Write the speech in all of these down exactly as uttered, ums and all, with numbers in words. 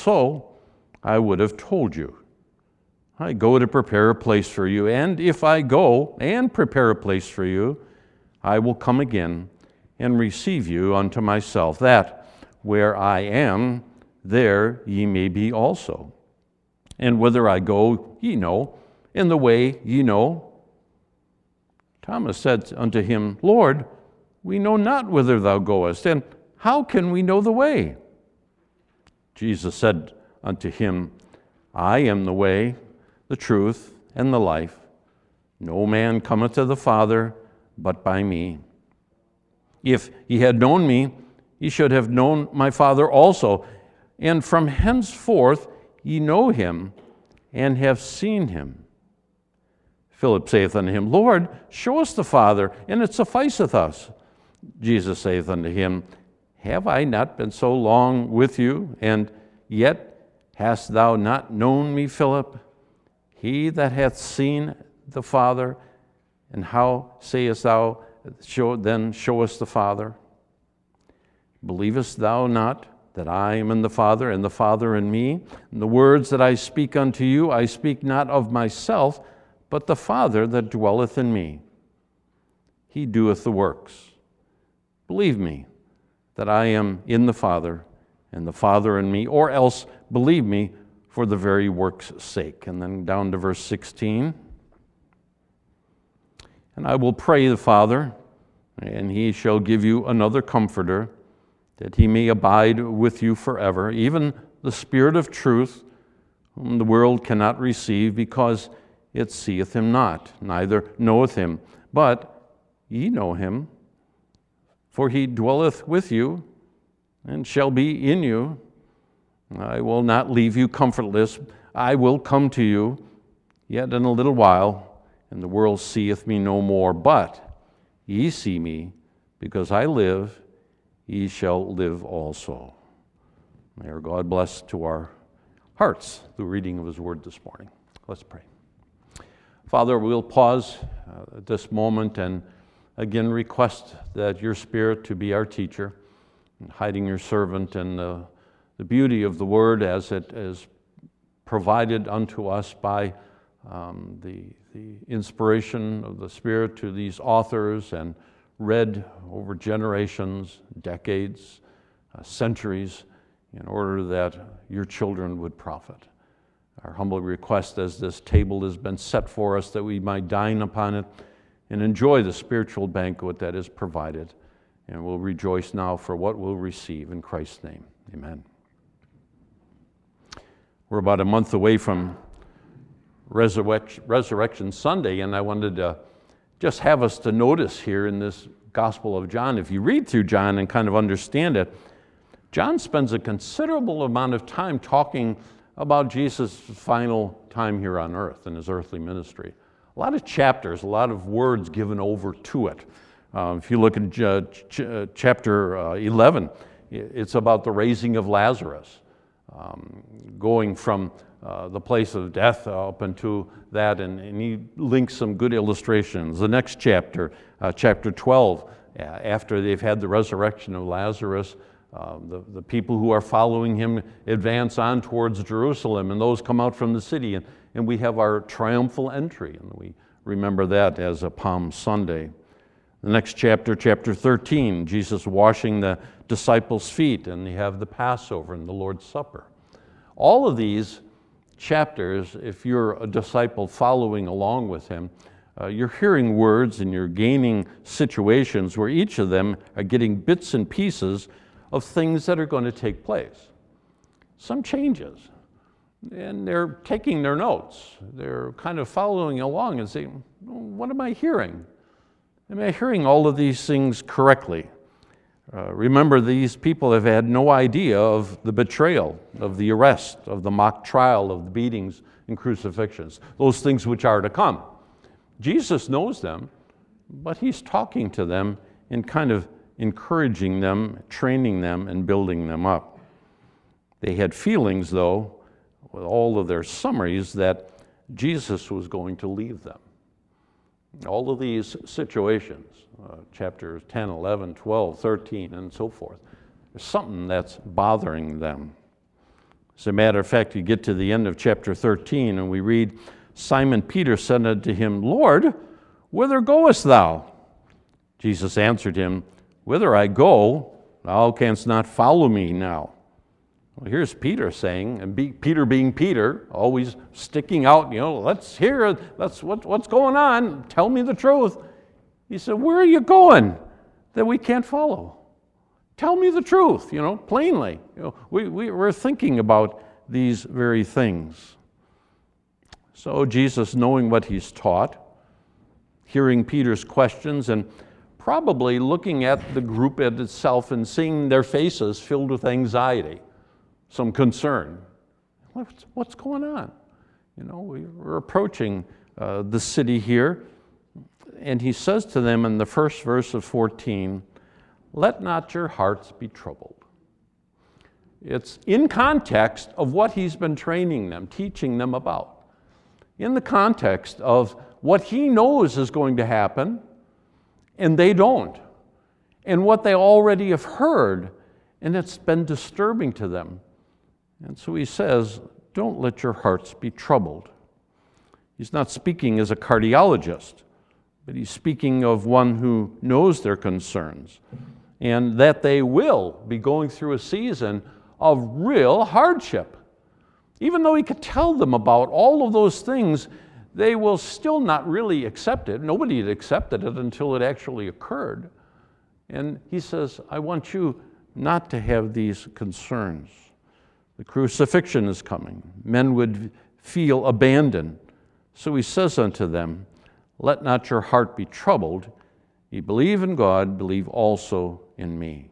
so, I would have told you. I go to prepare a place for you, and if I go and prepare a place for you, I will come again and receive you unto myself, that where I am, there ye may be also. And whither I go, ye know, and the way ye know. Thomas said unto him, Lord, we know not whither thou goest, and how can we know the way? Jesus said unto him, I am the way, the truth, and the life. No man cometh to the Father but by me. If ye had known me, ye should have known my Father also. And from henceforth ye know him, and have seen him. Philip saith unto him, Lord, show us the Father, and it sufficeth us. Jesus saith unto him, Have I not been so long with you, and yet hast thou not known me, Philip? He that hath seen the Father, and how sayest thou, show, then show us the Father? Believest thou not that I am in the Father, and the Father in me? And the words that I speak unto you, I speak not of myself, but the Father that dwelleth in me. He doeth the works. Believe me that I am in the Father, and the Father in me, or else believe me for the very work's sake. And then down to verse sixteen. And I will pray the Father, and he shall give you another Comforter, that he may abide with you forever, even the Spirit of truth, whom the world cannot receive, because it seeth him not, neither knoweth him. But ye know him, for he dwelleth with you, and shall be in you. I will not leave you comfortless. I will come to you, yet in a little while, and the world seeth me no more. But ye see me, because I live, ye shall live also. May our God bless to our hearts the reading of his word this morning. Let's pray. Father, we'll pause uh, at this moment and again request that your Spirit to be our teacher, and hiding your servant in the, the beauty of the word as it is provided unto us by um, the, the inspiration of the Spirit to these authors and read over generations, decades, uh, centuries, in order that your children would profit. Our humble request as this table has been set for us that we might dine upon it and enjoy the spiritual banquet that is provided. And we'll rejoice now for what we'll receive in Christ's name. Amen. We're about a month away from Resurrection, Resurrection Sunday, and I wanted to just have us to notice here in this Gospel of John, if you read through John and kind of understand it, John spends a considerable amount of time talking about Jesus' final time here on earth in his earthly ministry. A lot of chapters, a lot of words given over to it. Uh, if you look at uh, ch- uh, chapter uh, eleven, it's about the raising of Lazarus, um, going from uh, the place of death up into that, and, and he links some good illustrations. The next chapter, uh, chapter twelve, uh, after they've had the resurrection of Lazarus, Uh, the, the people who are following him advance on towards Jerusalem, and those come out from the city, and, and we have our triumphal entry, and we remember that as a Palm Sunday. The next chapter, chapter thirteen, Jesus washing the disciples' feet, and they have the Passover and the Lord's Supper. All of these chapters, if you're a disciple following along with him, uh, you're hearing words and you're gaining situations where each of them are getting bits and pieces of things that are going to take place. Some changes. And they're taking their notes. They're kind of following along and saying, what am I hearing? Am I hearing all of these things correctly? Uh, remember, these people have had no idea of the betrayal, of the arrest, of the mock trial, of the beatings and crucifixions, those things which are to come. Jesus knows them, but he's talking to them in kind of encouraging them, training them, and building them up. They had feelings, though, with all of their summaries, that Jesus was going to leave them. All of these situations, uh, chapters ten, eleven, twelve, thirteen, and so forth, there's something that's bothering them. As a matter of fact, you get to the end of chapter thirteen, and we read, Simon Peter said unto him, Lord, whither goest thou? Jesus answered him, Whither I go, thou canst not follow me now. Well, here's Peter saying, and be, Peter being Peter, always sticking out, you know, let's hear, let's, what, what's going on? Tell me the truth. He said, where are you going that we can't follow? Tell me the truth, you know, plainly. You know, we, we, we're thinking about these very things. So Jesus, knowing what he's taught, hearing Peter's questions, and probably looking at the group itself and seeing their faces filled with anxiety, some concern. What's, what's going on? You know, we're approaching uh, the city here, and he says to them in the first verse of fourteen, let not your hearts be troubled. It's in context of what he's been training them, teaching them about. In the context of what he knows is going to happen, and they don't. And what they already have heard, and it's been disturbing to them. And so he says, don't let your hearts be troubled. He's not speaking as a cardiologist, but he's speaking of one who knows their concerns, and that they will be going through a season of real hardship. Even though he could tell them about all of those things, they will still not really accept it. Nobody had accepted it until it actually occurred. And he says, I want you not to have these concerns. The crucifixion is coming. Men would feel abandoned. So he says unto them, let not your heart be troubled. Ye believe in God, believe also in me.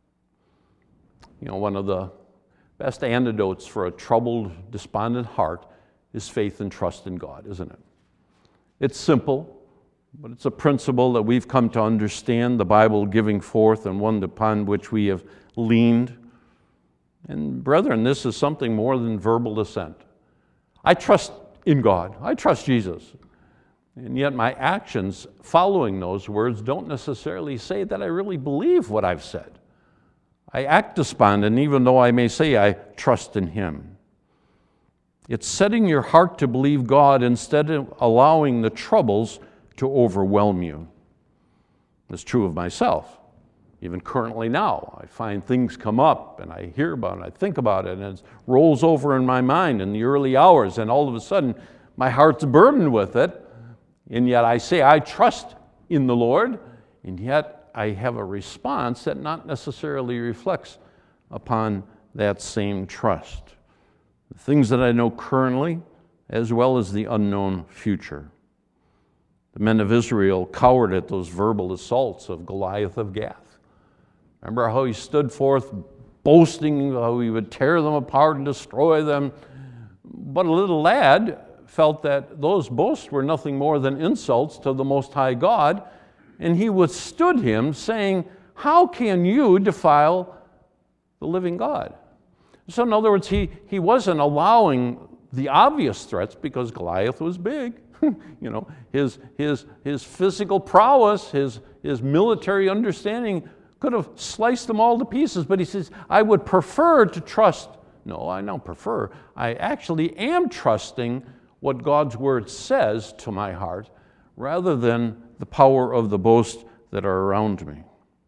You know, one of the best antidotes for a troubled, despondent heart is faith and trust in God, isn't it? It's simple, but it's a principle that we've come to understand, the Bible giving forth, and one upon which we have leaned. And brethren, this is something more than verbal assent. I trust in God. I trust Jesus. And yet my actions following those words don't necessarily say that I really believe what I've said. I act despondent even though I may say I trust in him. It's setting your heart to believe God instead of allowing the troubles to overwhelm you. It's true of myself. Even currently now, I find things come up and I hear about it, I think about it, and it rolls over in my mind in the early hours, and all of a sudden my heart's burdened with it, and yet I say I trust in the Lord, and yet I have a response that not necessarily reflects upon that same trust. The things that I know currently, as well as the unknown future. The men of Israel cowered at those verbal assaults of Goliath of Gath. Remember how he stood forth boasting how he would tear them apart and destroy them. But a little lad felt that those boasts were nothing more than insults to the Most High God, and he withstood him, saying, how can you defile the living God? So in other words, he, he wasn't allowing the obvious threats because Goliath was big. You know, his, his, his physical prowess, his, his military understanding could have sliced them all to pieces, but he says, I would prefer to trust. No, I don't prefer. I actually am trusting what God's word says to my heart rather than the power of the boast that are around me.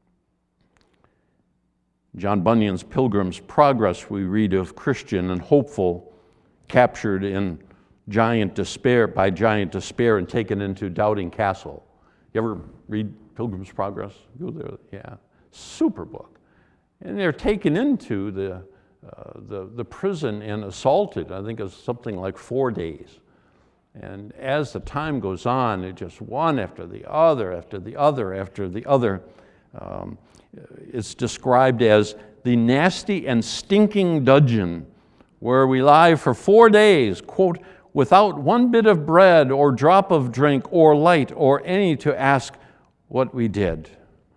John Bunyan's Pilgrim's Progress, we read of Christian and hopeful captured in giant despair, by giant despair and taken into Doubting Castle. You ever read Pilgrim's Progress? Go there, yeah. Super book. And they're taken into the, uh, the, the prison and assaulted, I think it's something like four days. And as the time goes on, it just one after the other, after the other, after the other. Um, it's described as the nasty and stinking dungeon where we lie for four days, quote, without one bit of bread or drop of drink or light or any to ask what we did.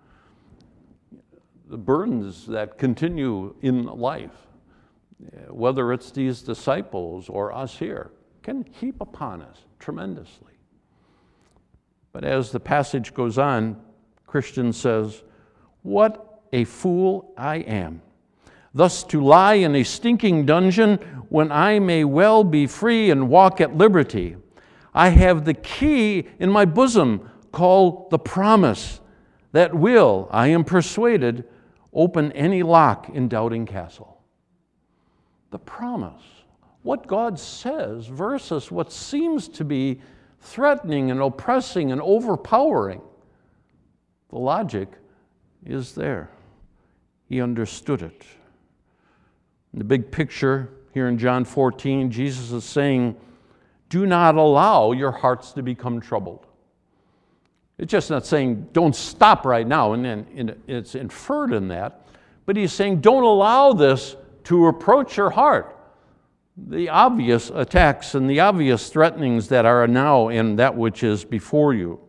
The burdens that continue in life, whether it's these disciples or us here, can heap upon us tremendously. But as the passage goes on, Christian says, what a fool I am. thus to lie in a stinking dungeon when I may well be free and walk at liberty. I have the key in my bosom called the promise that will, I am persuaded, open any lock in Doubting Castle. The promise, what God says versus what seems to be threatening and oppressing and overpowering. The logic is there. He understood it. In the big picture here in John fourteen, Jesus is saying, do not allow your hearts to become troubled. It's just not saying don't stop right now, and then it's inferred in that, but he's saying don't allow this to approach your heart. The obvious attacks and the obvious threatenings that are now in that which is before you.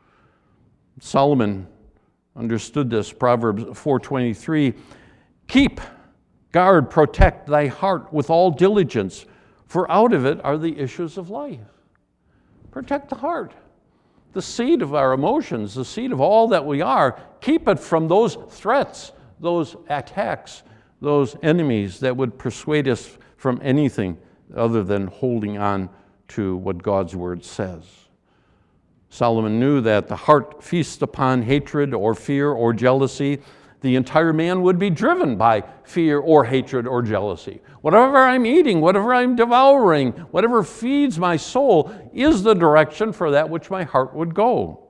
Solomon understood this, Proverbs four twenty-three, keep, guard, protect thy heart with all diligence, for out of it are the issues of life. Protect the heart, the seat of our emotions, the seat of all that we are. Keep it from those threats, those attacks, those enemies that would persuade us from anything other than holding on to what God's word says. Solomon knew that the heart feasts upon hatred or fear or jealousy. The entire man would be driven by fear or hatred or jealousy. Whatever I'm eating, whatever I'm devouring, whatever feeds my soul is the direction for that which my heart would go.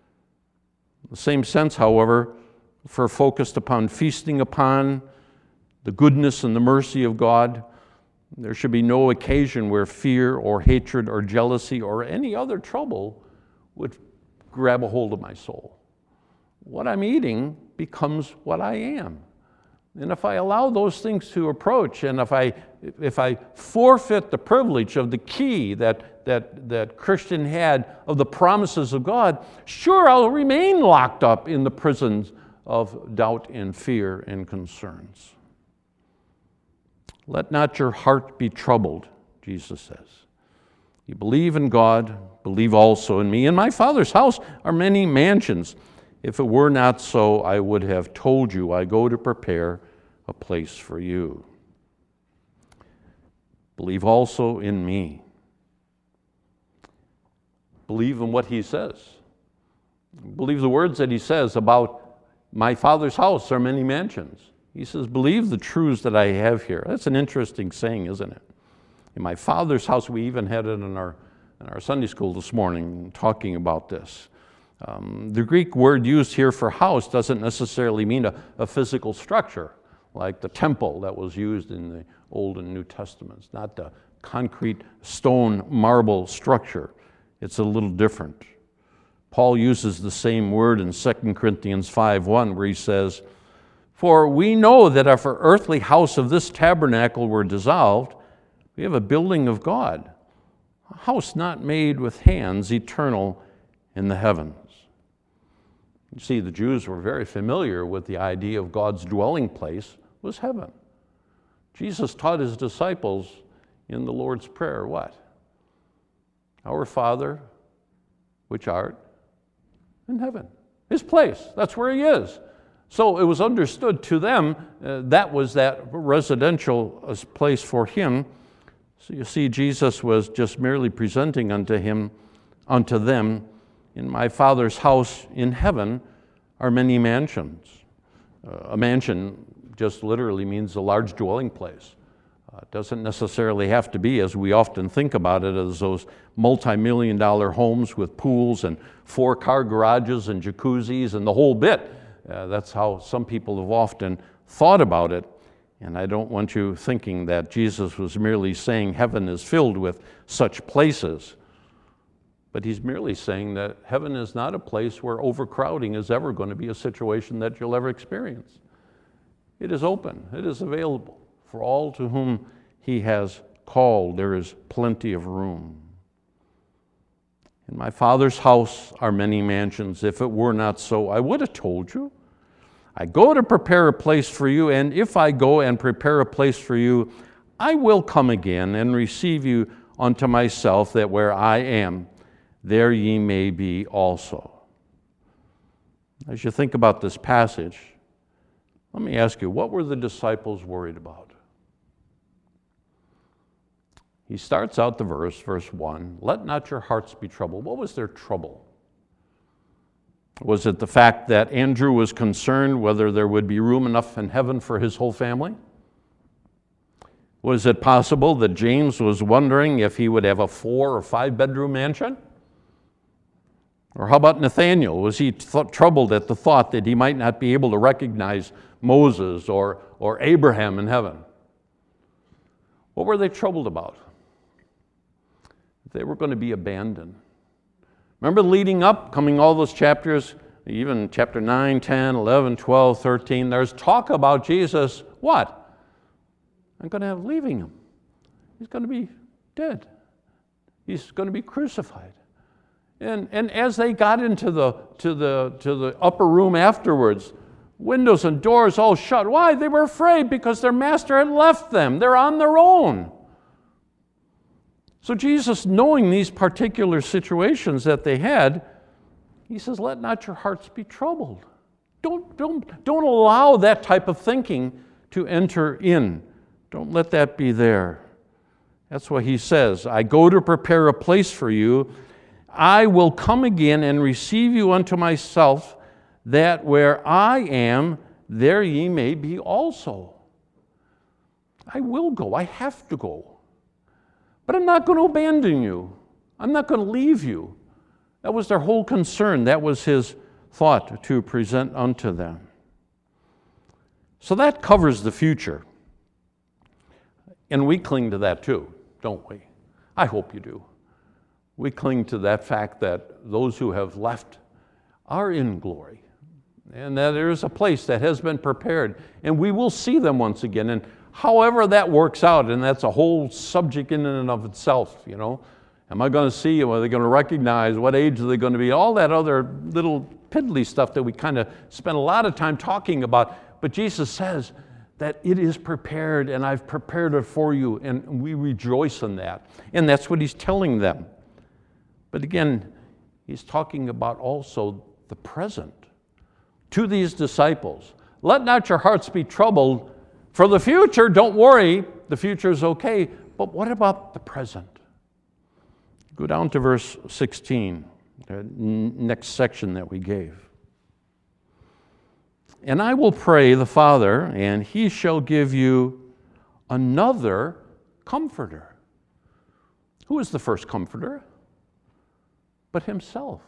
In the same sense, however, if we're focused upon feasting upon the goodness and the mercy of God, there should be no occasion where fear or hatred or jealousy or any other trouble would grab a hold of my soul. What I'm eating becomes what I am. And if I allow those things to approach, and if I if I forfeit the privilege of the key that that that Christian had of the promises of God, sure, I'll remain locked up in the prisons of doubt and fear and concerns. Let not your heart be troubled, Jesus says. You believe in God, believe also in me. In my Father's house are many mansions. If it were not so, I would have told you, I go to prepare a place for you. Believe also in me. Believe in what he says. Believe the words that he says about my Father's house are many mansions. He says, believe the truths that I have here. That's an interesting saying, isn't it? In my Father's house, we even had it in our, in our Sunday school this morning, talking about this. Um, the Greek word used here for house doesn't necessarily mean a, a physical structure, like the temple that was used in the Old and New Testaments, not the concrete stone marble structure. It's a little different. Paul uses the same word in Second Corinthians five one, where he says, for we know that if our earthly house of this tabernacle were dissolved, we have a building of God, a house not made with hands, eternal in the heavens. You see, the Jews were very familiar with the idea of God's dwelling place was heaven. Jesus taught his disciples in the Lord's Prayer what? Our Father, which art in heaven. His place, that's where he is. So it was understood to them uh, that was that residential place for him. So you see, Jesus was just merely presenting unto him, unto them, in my Father's house in heaven are many mansions. Uh, a mansion just literally means a large dwelling place. Uh, it doesn't necessarily have to be, as we often think about it, as those multi-million dollar homes with pools and four-car garages and jacuzzis and the whole bit. Uh, that's how some people have often thought about it. And I don't want you thinking that Jesus was merely saying heaven is filled with such places. But he's merely saying that heaven is not a place where overcrowding is ever going to be a situation that you'll ever experience. It is open. It is available for all to whom he has called. There is plenty of room. In my Father's house are many mansions. If it were not so, I would have told you. I go to prepare a place for you, and if I go and prepare a place for you, I will come again and receive you unto myself, that where I am, there ye may be also. As you think about this passage, Let me ask you, what were the disciples worried about? He starts out the verse, verse one, let not your hearts be troubled. What was their trouble? Was it the fact that Andrew was concerned whether there would be room enough in heaven for his whole family? Was it possible that James was wondering if he would have a four or five bedroom mansion? Or how about Nathaniel? Was he th- troubled at the thought that he might not be able to recognize Moses or, or Abraham in heaven? What were they troubled about? They were going to be abandoned. Remember leading up, coming all those chapters, even chapter nine, ten, eleven, twelve, thirteen, there's talk about Jesus, what? I'm going to have leaving him. He's going to be dead. He's going to be crucified. And, and as they got into the, to, the, to the upper room afterwards, windows and doors all shut. Why? They were afraid because their master had left them. They're on their own. So Jesus, knowing these particular situations that they had, he says, let not your hearts be troubled. Don't, don't, don't allow that type of thinking to enter in. Don't let that be there. That's what he says. I go to prepare a place for you. I will come again and receive you unto myself, that where I am, there ye may be also. I will go. I have to go. But I'm not going to abandon you. I'm not going to leave you. That was their whole concern. That was his thought to present unto them. So that covers the future. And we cling to that too, don't we? I hope you do. We cling to that fact that those who have left are in glory, and that there is a place that has been prepared, and we will see them once again. And however that works out, and that's a whole subject in and of itself, you know. Am I going to see them? Are they going to recognize? What age are they going to be? All that other little piddly stuff that we kind of spend a lot of time talking about. But Jesus says that it is prepared, and I've prepared it for you, and we rejoice in that. And that's what he's telling them. But again, he's talking about also the present. To these disciples, let not your hearts be troubled. For the future, don't worry, the future is okay. But what about the present? Go down to verse sixteen, the next section that we gave. And I will pray the Father, and he shall give you another comforter. Who is the first comforter? But himself.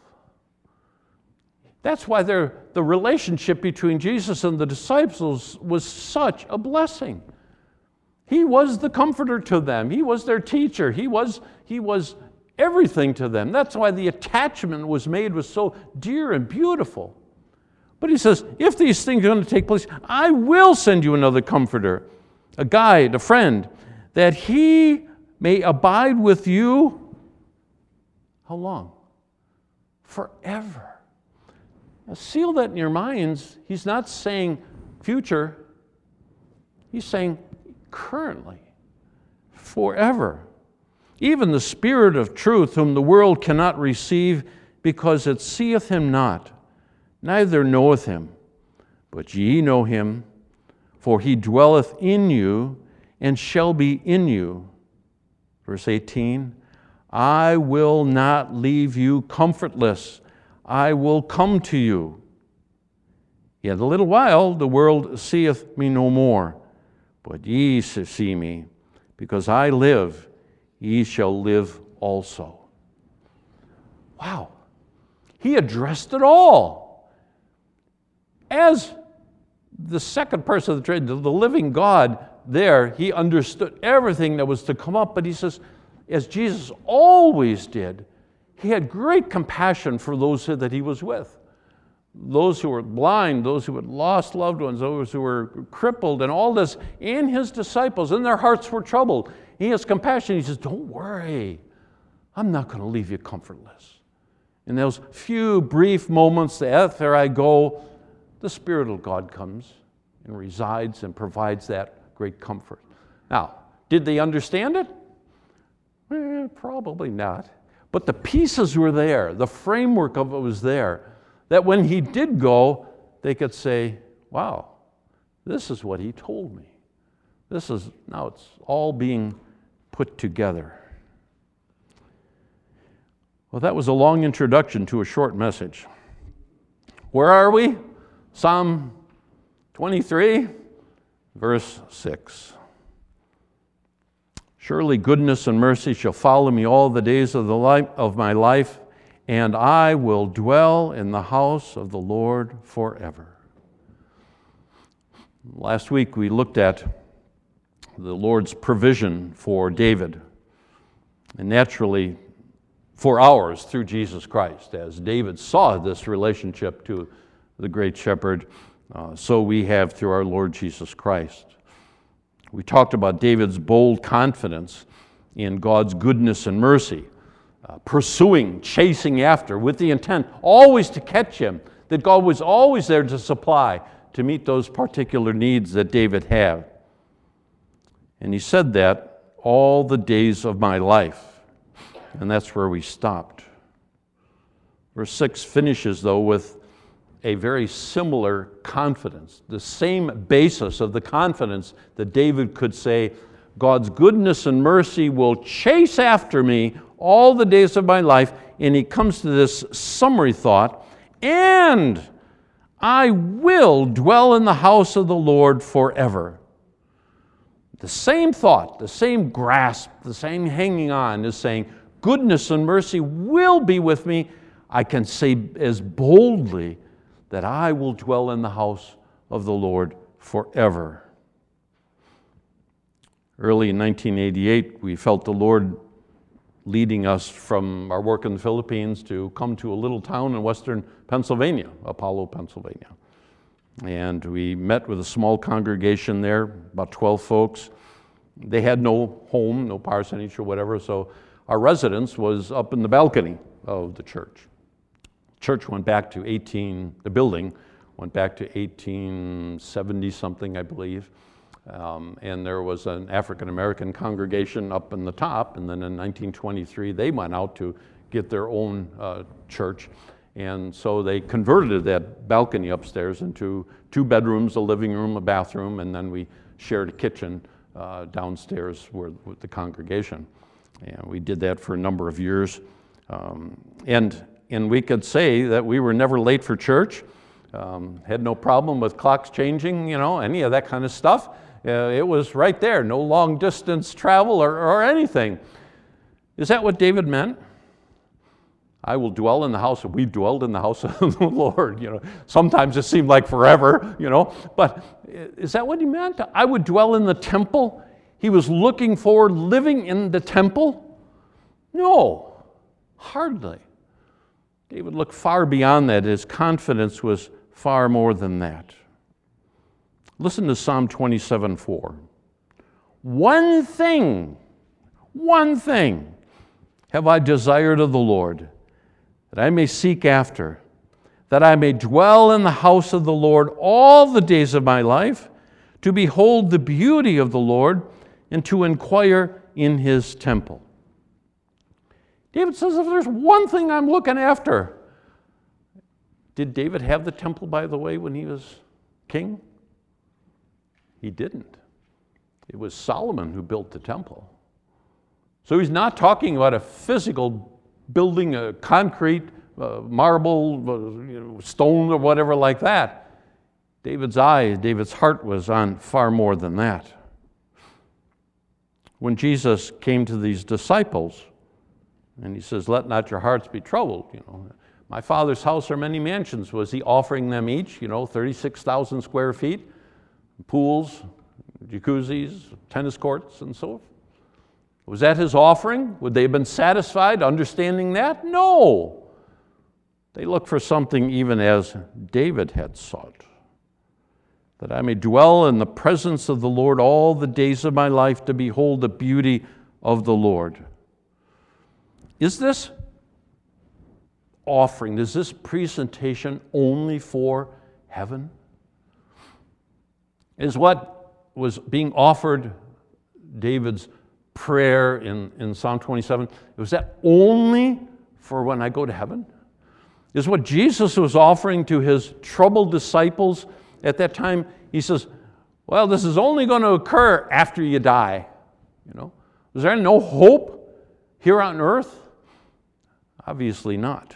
That's why the relationship between Jesus and the disciples was such a blessing. He was the comforter to them. He was their teacher. He was, he was everything to them. That's why the attachment was made was so dear and beautiful. But he says, if these things are going to take place, I will send you another comforter, a guide, a friend, that he may abide with you. How long? Forever. Now, seal that in your minds. He's not saying future. He's saying currently, forever. Even the Spirit of truth, whom the world cannot receive, because it seeth him not, neither knoweth him. But ye know him, for he dwelleth in you, and shall be in you. Verse eighteen, I will not leave you comfortless. I will come to you. Yet a little while the world seeth me no more, but ye see me, because I live, ye shall live also. Wow. He addressed it all. As the second person of the Trinity, the living God there, he understood everything that was to come up, but he says, as Jesus always did, he had great compassion for those that he was with. Those who were blind, those who had lost loved ones, those who were crippled, and all this, and his disciples, and their hearts were troubled. He has compassion. He says, don't worry. I'm not going to leave you comfortless. In those few brief moments after I go, the Spirit of God comes and resides and provides that great comfort. Now, did they understand it? Eh, probably not. But the pieces were there. The framework of it was there. That when he did go, they could say, wow, This is what he told me. This is, now it's all being put together. Well, that was a long introduction to a short message. Where are we? Psalm twenty-three, verse six. Surely goodness and mercy shall follow me all the days of the life of my life, and I will dwell in the house of the Lord forever. Last week we looked at the Lord's provision for David, and naturally for ours through Jesus Christ. As David saw this relationship to the great shepherd, uh, so we have through our Lord Jesus Christ. We talked about David's bold confidence in God's goodness and mercy, uh, pursuing, chasing after, with the intent always to catch him, that God was always there to supply, to meet those particular needs that David had. And he said that all the days of my life. And that's where we stopped. Verse six finishes, though, with a very similar confidence, the same basis of the confidence that David could say, God's goodness and mercy will chase after me all the days of my life. And he comes to this summary thought, and I will dwell in the house of the Lord forever. The same thought, the same grasp, the same hanging on is saying, goodness and mercy will be with me. I can say as boldly that I will dwell in the house of the Lord forever. Early in nineteen eighty-eight, we felt the Lord leading us from our work in the Philippines to come to a little town in western Pennsylvania, Apollo, Pennsylvania. And we met with a small congregation there, about twelve folks. They had no home, no parsonage or whatever, so our residence was up in the balcony of the church. Church went back to eighteen, the building went back to eighteen seventy something, I believe. Um, and there was an African-American congregation up in the top, and then in nineteen twenty-three they went out to get their own uh, church. And so they converted that balcony upstairs into two bedrooms, a living room, a bathroom, and then we shared a kitchen uh, downstairs with, with the congregation. And we did that for a number of years. Um, and, and we could say that we were never late for church, um, had no problem with clocks changing, you know, any of that kind of stuff. Uh, it was right there, no long distance travel or, or anything. Is that what David meant? I will dwell in the house, we dwelled in the house of the Lord, you know. Sometimes it seemed like forever, you know, but is that what he meant? I would dwell in the temple? He was looking for living in the temple? No, hardly. David looked far beyond that. His confidence was far more than that. Listen to Psalm twenty-seven four. One thing, one thing have I desired of the Lord, that I may seek after, that I may dwell in the house of the Lord all the days of my life, to behold the beauty of the Lord, and to inquire in his temple. David says, if there's one thing I'm looking after. Did David have the temple, by the way, when he was king? He didn't. It was Solomon who built the temple. So he's not talking about a physical building, a concrete, uh, marble, uh, you know, stone or whatever like that. David's eye, David's heart was on far more than that. When Jesus came to these disciples, and he says, let not your hearts be troubled, you know. My Father's house are many mansions. Was he offering them each, you know, thirty-six thousand square feet, pools, jacuzzis, tennis courts, and so forth? Was that his offering? Would they have been satisfied understanding that? No. They looked for something even as David had sought. That I may dwell in the presence of the Lord all the days of my life, to behold the beauty of the Lord. Is this offering, is this presentation only for heaven? Is what was being offered, David's prayer in, in Psalm twenty-seven, was that only for when I go to heaven? Is what Jesus was offering to his troubled disciples at that time, he says, well, this is only going to occur after you die. You know, is there no hope here on earth? Obviously not.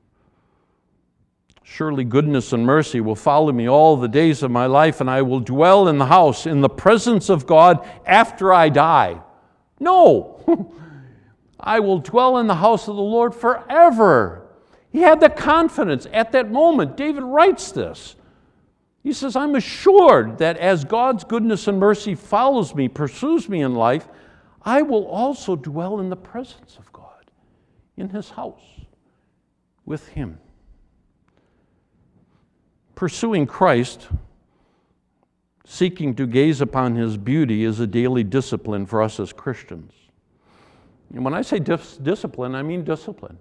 Surely goodness and mercy will follow me all the days of my life, and I will dwell in the house, in the presence of God after I die. No! I will dwell in the house of the Lord forever. He had the confidence at that moment. David writes this. He says, I'm assured that as God's goodness and mercy follows me, pursues me in life, I will also dwell in the presence of God, in His house, with Him. Pursuing Christ, seeking to gaze upon His beauty, is a daily discipline for us as Christians. And when I say dis- discipline, I mean discipline.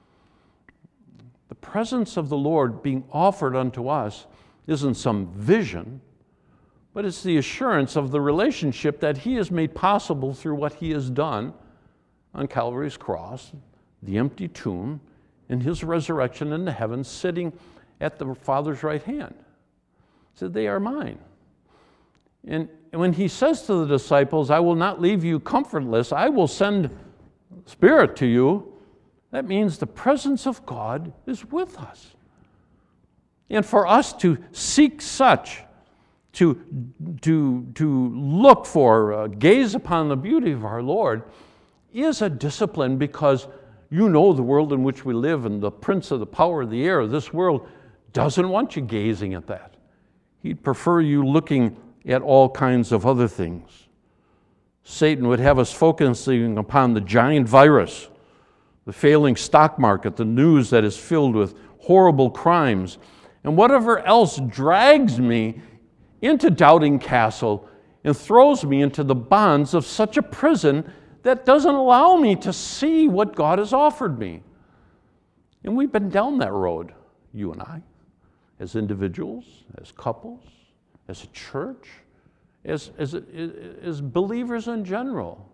The presence of the Lord being offered unto us isn't some vision, but it's the assurance of the relationship that He has made possible through what He has done on Calvary's cross, the empty tomb, and His resurrection into heaven, sitting at the Father's right hand. He said, they are mine. And when He says to the disciples, I will not leave you comfortless, I will send Spirit to you, that means the presence of God is with us. And for us to seek such, to, to, to look for, uh, gaze upon the beauty of our Lord, is a discipline, because you know the world in which we live, and the prince of the power of the air of this world doesn't want you gazing at that. He'd prefer you looking at all kinds of other things. Satan would have us focusing upon the giant virus, the failing stock market, the news that is filled with horrible crimes, and whatever else drags me into Doubting Castle and throws me into the bonds of such a prison that doesn't allow me to see what God has offered me. And we've been down that road, you and I, as individuals, as couples, as a church, as, as, as believers in general.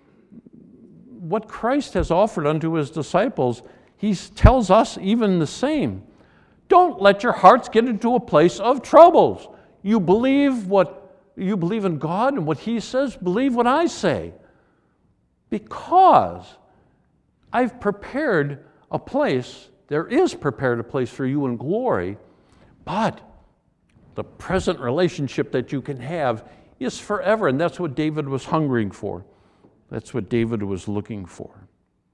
What Christ has offered unto His disciples, He tells us even the same. Don't let your hearts get into a place of troubles. You believe what you believe in God and what He says, believe what I say. Because I've prepared a place, there is prepared a place for you in glory, but the present relationship that you can have is forever, and that's what David was hungering for. That's what David was looking for.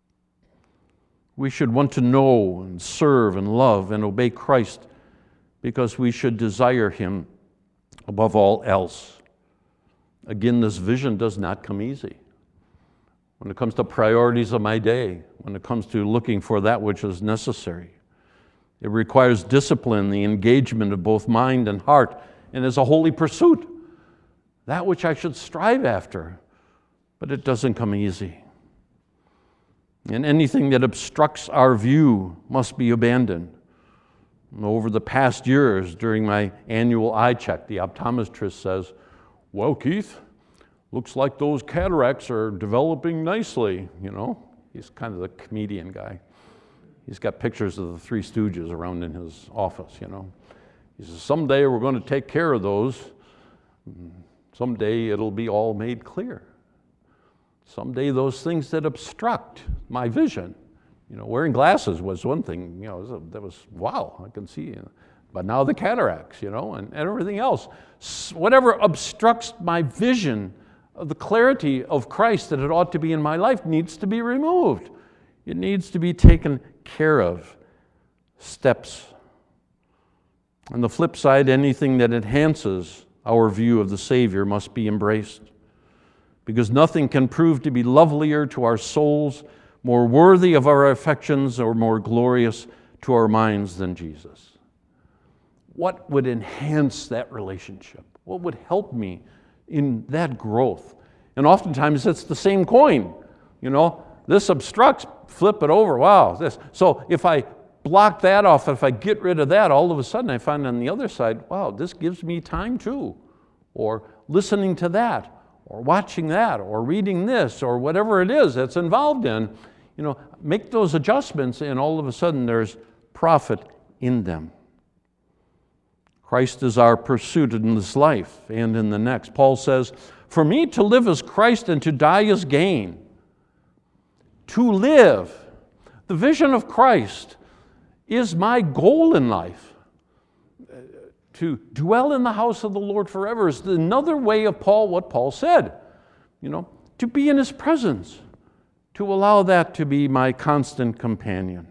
We should want to know and serve and love and obey Christ because we should desire Him above all else. Again, this vision does not come easy. When it comes to priorities of my day, when it comes to looking for that which is necessary, it requires discipline, the engagement of both mind and heart, and is a holy pursuit, that which I should strive after, but it doesn't come easy. And anything that obstructs our view must be abandoned. Over the past years, during my annual eye check, the optometrist says, well, Keith, looks like those cataracts are developing nicely, you know. He's kind of the comedian guy. He's got pictures of the Three Stooges around in his office, you know. He says, someday we're going to take care of those. Someday it'll be all made clear. Someday those things that obstruct my vision, you know, wearing glasses was one thing, you know, that was, wow, I can see. You know. But now the cataracts, you know, and, and everything else. Whatever obstructs my vision of the clarity of Christ that it ought to be in my life needs to be removed. It needs to be taken care of. Steps. On the flip side, anything that enhances our view of the Savior must be embraced, because nothing can prove to be lovelier to our souls, more worthy of our affections, or more glorious to our minds than Jesus. What would enhance that relationship? What would help me in that growth? And oftentimes it's the same coin. You know, this obstructs, flip it over, wow, this. So if I block that off, if I get rid of that, all of a sudden I find on the other side, wow, this gives me time too. Or listening to that, or watching that, or reading this, or whatever it is that's involved in. You know, make those adjustments and all of a sudden there's profit in them. Christ is our pursuit in this life and in the next. Paul says, "For me to live is Christ and to die is gain." To live, the vision of Christ, is my goal in life. To dwell in the house of the Lord forever is another way of Paul, what Paul said. You know, to be in His presence, to allow that to be my constant companion.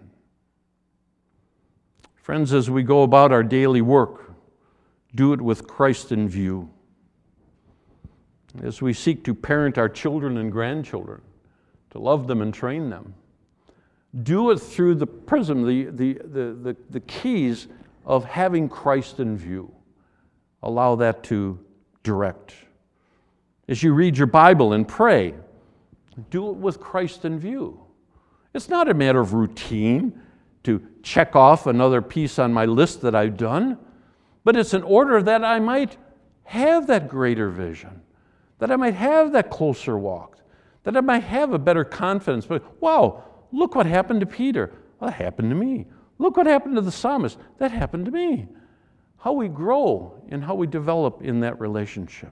Friends, as we go about our daily work, do it with Christ in view. As we seek to parent our children and grandchildren, to love them and train them, do it through the prism, the, the, the, the, the keys of having Christ in view. Allow that to direct. As you read your Bible and pray, do it with Christ in view. It's not a matter of routine to check off another piece on my list that I've done, but it's in order that I might have that greater vision, that I might have that closer walk, that I might have a better confidence. But wow, look what happened to Peter. Well, that happened to me. Look what happened to the psalmist. That happened to me. How we grow and how we develop in that relationship.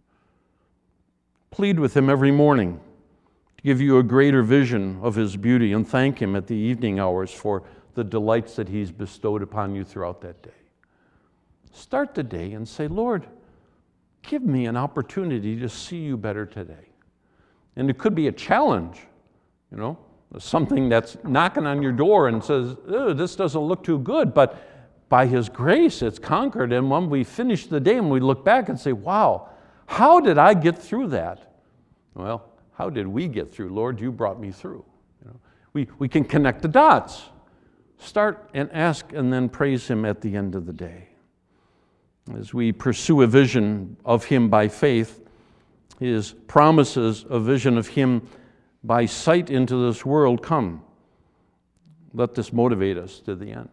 Plead with Him every morning to give you a greater vision of His beauty, and thank Him at the evening hours for the delights that He's bestowed upon you throughout that day. Start the day and say, "Lord, give me an opportunity to see You better today." And it could be a challenge, you know, something that's knocking on your door and says, "Oh, this doesn't look too good," but by His grace it's conquered. And when we finish the day and we look back and say, "Wow, how did I get through that?" Well, how did we get through? Lord, You brought me through. You know, we, we can connect the dots. Start and ask and then praise Him at the end of the day. As we pursue a vision of Him by faith, His promises, a vision of Him by sight into this world come. Let this motivate us to the end.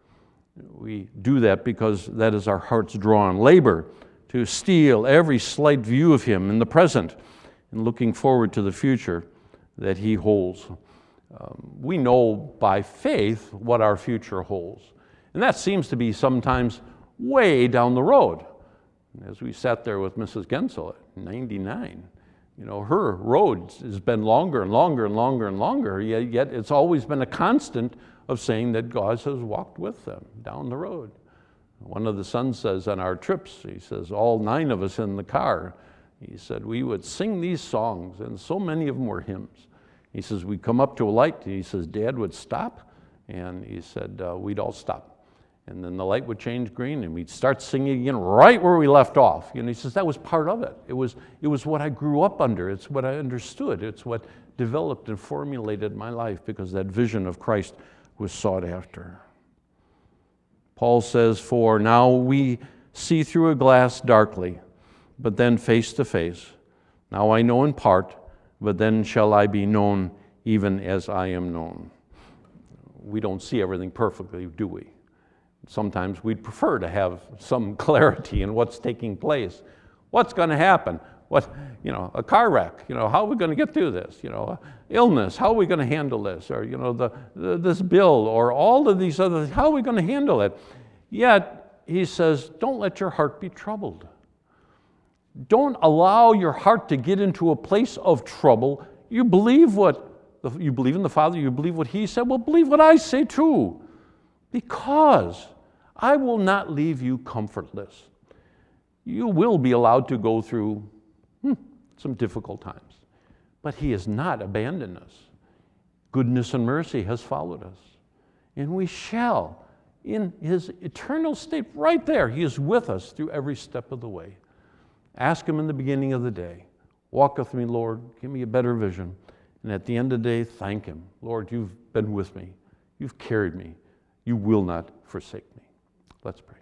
We do that because that is our heart's drawn. Labor to steal every slight view of Him in the present and looking forward to the future that He holds. Um, we know by faith what our future holds. And that seems to be sometimes way down the road. As we sat there with Missus Gensel at ninety-nine, you know, her road has been longer and longer and longer and longer, yet, yet it's always been a constant of saying that God has walked with them down the road. One of the sons says on our trips, he says, all nine of us in the car, he said, we would sing these songs, and so many of them were hymns. He says, we'd come up to a light, and he says, Dad would stop, and he said, uh, we'd all stop. And then the light would change green, and we'd start singing again right where we left off. And he says, that was part of it. It was, it was what I grew up under. It's what I understood. It's what developed and formulated my life, because that vision of Christ was sought after. Paul says, for now we see through a glass darkly, but then face to face. Now I know in part, but then shall I be known even as I am known. We don't see everything perfectly, do we? Sometimes we'd prefer to have some clarity in what's taking place. What's going to happen? What, you know, a car wreck, you know, how are we going to get through this? You know, illness, how are we going to handle this? Or, you know, the, the, this bill, or all of these other things, how are we going to handle it? Yet, he says, don't let your heart be troubled. Don't allow your heart to get into a place of trouble. You believe what, you believe in the Father, you believe what He said, well, believe what I say too. Because I will not leave you comfortless. You will be allowed to go through hmm, some difficult times. But He has not abandoned us. Goodness and mercy has followed us. And we shall, in His eternal state, right there, He is with us through every step of the way. Ask Him in the beginning of the day, walk with me, Lord, give me a better vision. And at the end of the day, thank Him. Lord, You've been with me. You've carried me. You will not forsake me. Let's pray.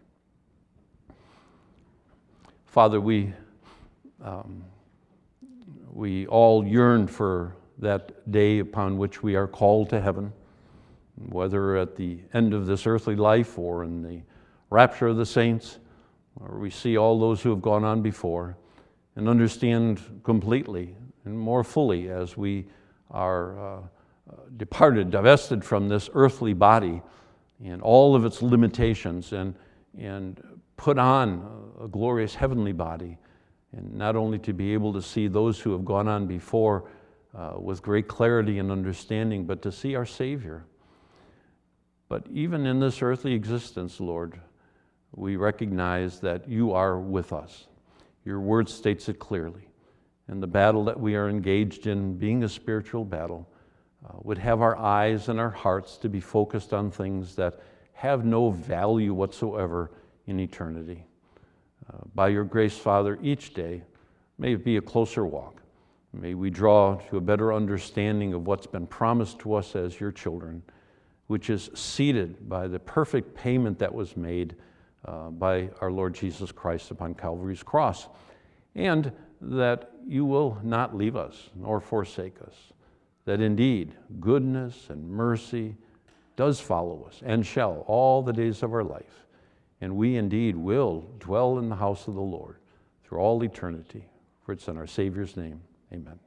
Father, we, um, we all yearn for that day upon which we are called to heaven, whether at the end of this earthly life or in the rapture of the saints, or we see all those who have gone on before and understand completely and more fully as we are uh, departed, divested from this earthly body and all of its limitations, and, and put on a glorious heavenly body, and not only to be able to see those who have gone on before uh, with great clarity and understanding, but to see our Savior. But even in this earthly existence, Lord, we recognize that you are with us. Your word states it clearly. And the battle that we are engaged in, being a spiritual battle, uh, would have our eyes and our hearts to be focused on things that have no value whatsoever in eternity. Uh, by your grace, Father, each day may it be a closer walk. May we draw to a better understanding of what's been promised to us as your children, which is seated by the perfect payment that was made uh, by our Lord Jesus Christ upon Calvary's cross, and that you will not leave us nor forsake us, that indeed goodness and mercy does follow us and shall all the days of our life. And we indeed will dwell in the house of the Lord through all eternity. For it's in our Savior's name. Amen.